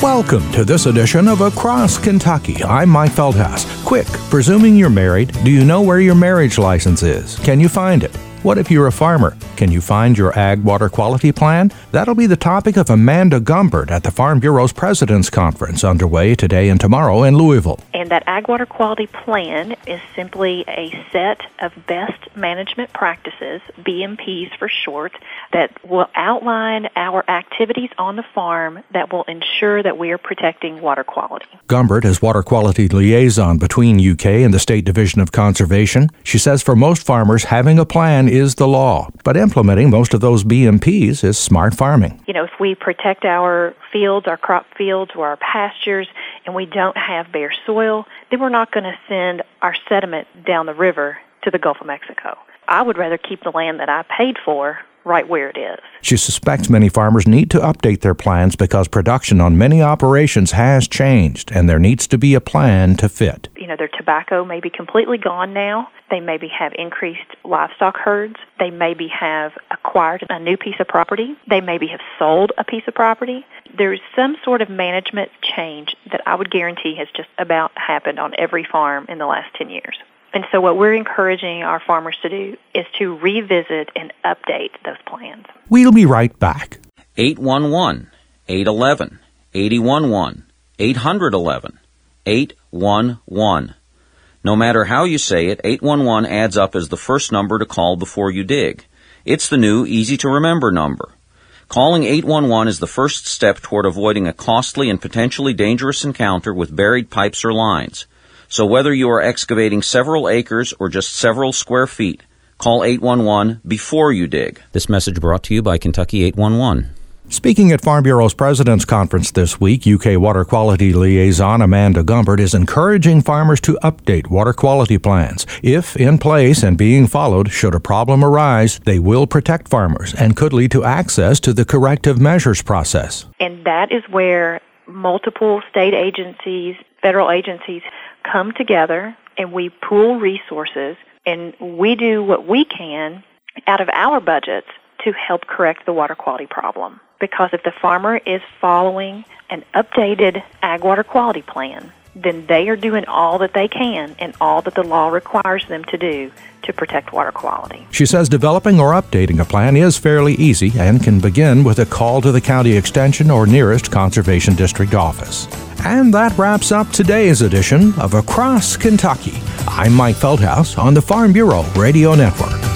Welcome to this edition of Across Kentucky. I'm Mike Feldhaus. Quick, presuming you're married, do you know where your marriage license is? Can you find it? What if you're a farmer? Can you find your ag water quality plan? That'll be the topic of Amanda Gumbert at the Farm Bureau's President's Conference underway today and tomorrow in Louisville. And that ag water quality plan is simply a set of best management practices, BMPs for short, that will outline our activities on the farm that will ensure that we are protecting water quality. Gumbert is water quality liaison between UK and the State Division of Conservation. She says for most farmers, having a plan is the law, but implementing most of those BMPs is smart farming. You know, if we protect our fields, our crop fields, or our pastures, and we don't have bare soil, then we're not going to send our sediment down the river to the Gulf of Mexico. I would rather keep the land that I paid for right where it is. She suspects many farmers need to update their plans because production on many operations has changed, and there needs to be a plan to fit. You know, their tobacco may be completely gone now. They maybe have increased livestock herds. They maybe have acquired a new piece of property. They maybe have sold a piece of property. There's some sort of management change that I would guarantee has just about happened on every farm in the last 10 years. And so what we're encouraging our farmers to do is to revisit and update those plans. We'll be right back. 811-811-811, 811-811. No matter how you say it, 811 adds up as the first number to call before you dig. It's the new, easy-to-remember number. Calling 811 is the first step toward avoiding a costly and potentially dangerous encounter with buried pipes or lines. So whether you are excavating several acres or just several square feet, call 811 before you dig. This message brought to you by Kentucky 811. Speaking at Farm Bureau's President's Conference this week, UK Water Quality Liaison Amanda Gumbert is encouraging farmers to update water quality plans. If in place and being followed, should a problem arise, they will protect farmers and could lead to access to the corrective measures process. And that is where multiple state agencies, federal agencies come together and we pool resources and we do what we can out of our budgets to help correct the water quality problem. Because if the farmer is following an updated ag water quality plan, then they are doing all that they can and all that the law requires them to do to protect water quality. She says developing or updating a plan is fairly easy and can begin with a call to the county extension or nearest conservation district office. And that wraps up today's edition of Across Kentucky. I'm Mike Feldhaus on the Farm Bureau Radio Network.